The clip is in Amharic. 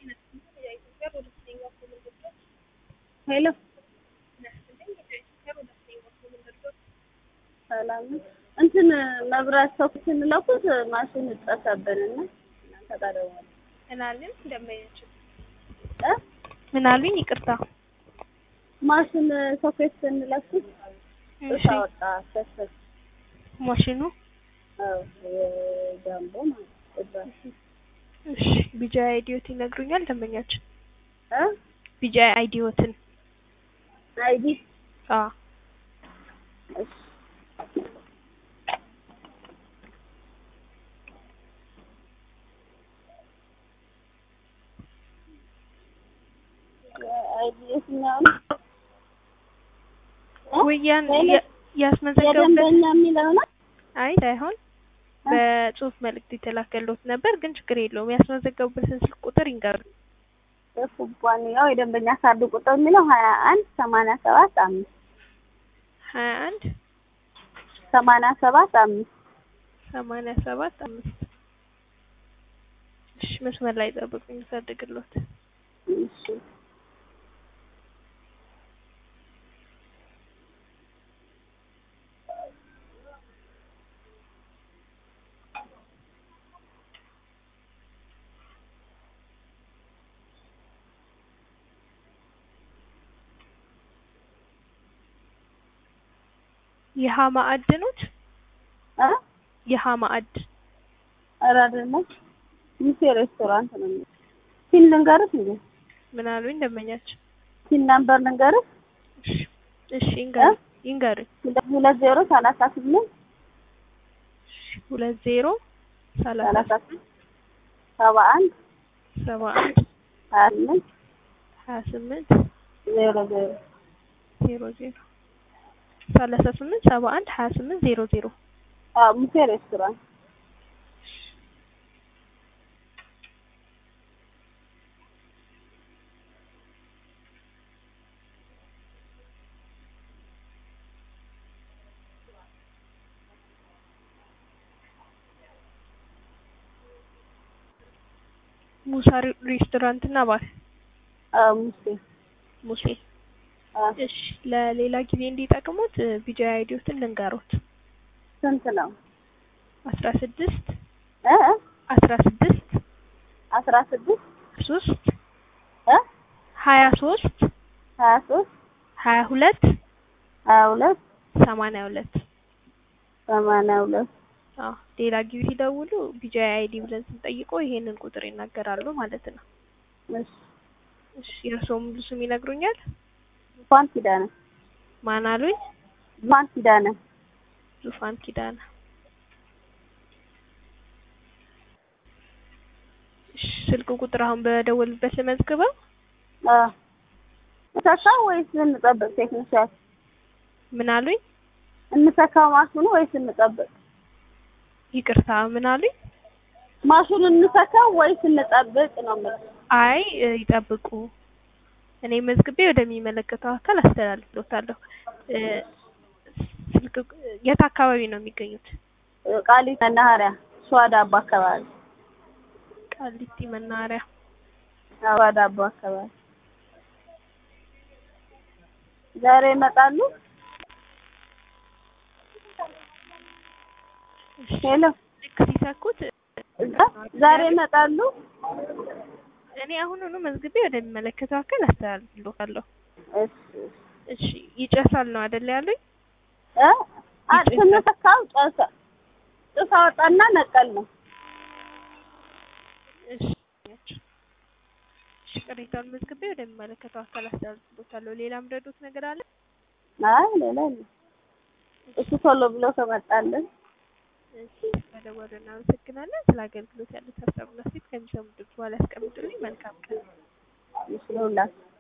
ሄሎ ሰላም እንትን መብራት ሰኩት እንለኩት ማሽን ተጠሰበንና እናንተ ጋር ደውል እናልን እንደማይችል እ ምን አሉኝ? ይቅርታ ማሽን ሶኬት እንለኩት ታወጣ ተሰጥ ማሽኑ ጃምቦ ማለት እሺ ቢጃ አይዲዮት ይነግሩኛል ደንበኛችን እ ቢጃ አይዲዮትን አይዲ እሺ አይዲዮት ነው ወያን ያስመዘገቡበት የደንበኛ የሚለው ነው። አይ ሳይሆን በጽሁፍ መልእክት የተላከልዎት ነበር፣ ግን ችግር የለውም። ያስመዘገቡበትን ስልክ ቁጥር ይንገሩ። የኩባንያው የደንበኛ ካርድ ቁጥር የሚለው 2187 5 21 87 5 እሺ መስመር ላይ ጠብቁኝ፣ ልፈልግልዎት። እሺ የሃማአድ ኖት? የሃማአድ ኧረ አይደለም፣ ሙሴ ሬስቶራንት ነው። ሲል ልንገርህ እንዴ? ምን አሉኝ ደንበኛችን? ሲል ነምበር ልንገርህ? እሺ ይንገሩኝ። 2038 20 38 71 28 28 00 38 71 28 00 ሙሴ ሬስቶራንት ሙሳ ሬስቶራንት እና ባር ሙሴ እሺ ለሌላ ጊዜ እንዲጠቅሙት ቢጃ አይዲዮትን ልንገሩት። ስንት ነው? 16 16 3 23 23 22 22 82 82 ሌላ ጊዜ ሲደውሉ ቢጃ አይዲ ብለን ስንጠይቀው ይሄንን ቁጥር ይናገራሉ ማለት ነው። እሺ የእርስዎ ሙሉ ስም ይነግሩኛል? ዙፋን ኪዳነ። ማን አሉኝ? ዙፋን ኪዳነ። ዙፋን ኪዳነ። እሺ ስልክ ቁጥር አሁን በደወልበት ልመዝግበው? እንሰካው ወይስ እንጠብቅ? ቴክኒሻል ምን አሉኝ? እንሰካው ማሽኑ ወይስ እንጠብቅ? ይቅርታ ምን አሉኝ? ማሽኑን እንሰካው ወይስ እንጠብቅ ነው የምልህ። አይ ይጠብቁ። እኔ መዝግቤ ወደሚመለከተው አካል አስተላልፍልዎታለሁ። ስልክ የት አካባቢ ነው የሚገኙት? ቃሊቲ መናኸሪያ ሸዋ ዳቦ አካባቢ። ቃሊቲ መናኸሪያ ሸዋ ዳቦ አካባቢ። ዛሬ ይመጣሉ? ሄሎ ልክ ሲሰኩት ዛሬ ይመጣሉ? እኔ አሁኑኑ መዝግቤ ወደሚመለከተው አካል አስተላልፍልዎታለሁ። እሺ ይጨሳል ነው አይደል ያሉኝ? ስንሰካው ጭስ አወጣና ነቀል ነው። እሺ ቅሬታውን መዝግቤ ወደሚመለከተው አካል አስተላልፍልዎታለሁ። ሌላም ረዶት ነገር አለ? አይ ሌላ የለም። እሱ ቶሎ ብሎ ከመጣልን በደወሉ እናመሰግናለን። ስለ አገልግሎት ያሉት ሀሳብና አስተያየት ከሚሰሙ ድምፅ በኋላ ያስቀምጡልኝ። መልካም ቀን። ይስጥልኝ።